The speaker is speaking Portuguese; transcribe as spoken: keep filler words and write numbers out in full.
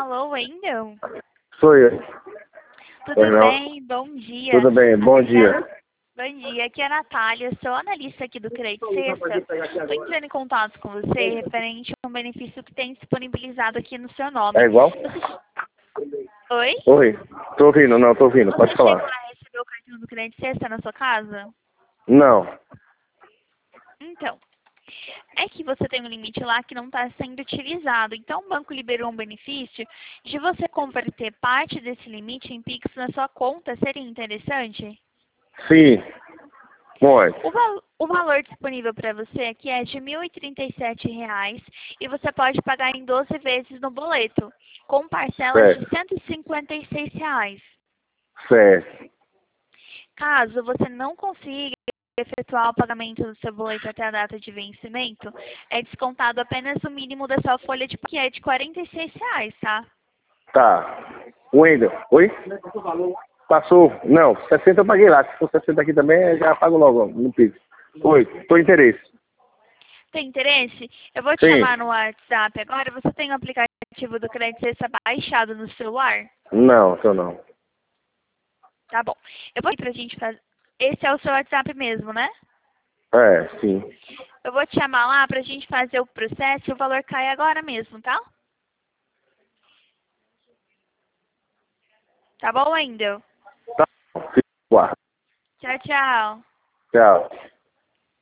Alô, Wendel? Sou eu. Tudo Oi, não. bem? Bom dia. Tudo bem, bom dia. Bom dia, aqui é a Natália, sou analista aqui do Crédito Sexta. Estou entrando em contato com você referente a um benefício que tem disponibilizado aqui no seu nome. É igual? Você... Oi? Oi, tô ouvindo, não, tô ouvindo, pode Você chegou falar. a receber o cartão do Crédito Sexta na sua casa? Não, Então, é que você tem um limite lá que não está sendo utilizado. Então, o banco liberou um benefício de você converter parte desse limite em Pix na sua conta. Seria interessante? sim, pode. O, val o valor disponível para você aqui é de mil e trinta e sete reais e você pode pagar em doze vezes no boleto, com parcelas de Certo, cento e cinquenta e seis reais. certo. Caso você não consiga efetuar o pagamento do seu boleto até a data de vencimento, é descontado apenas o mínimo da sua folha de que é de quarenta e seis reais, tá? Tá. Wendel, oi? Passou? Não, sessenta eu paguei lá. Se for sessenta aqui também, eu já pago logo no Pix. Oi, tô interesse. Tem interesse? Eu vou te Sim. chamar no WhatsApp agora. Você tem o aplicativo do Crédito Sexta baixado no celular? Não, tô não. Tá bom. Eu vou ir pra gente fazer. Esse é o seu WhatsApp mesmo, né? É, sim. Eu vou te chamar lá pra gente fazer o processo e o valor cai agora mesmo, tá? Tá bom, Wendel? Tá bom, fico guarda. Tchau, tchau. Tchau.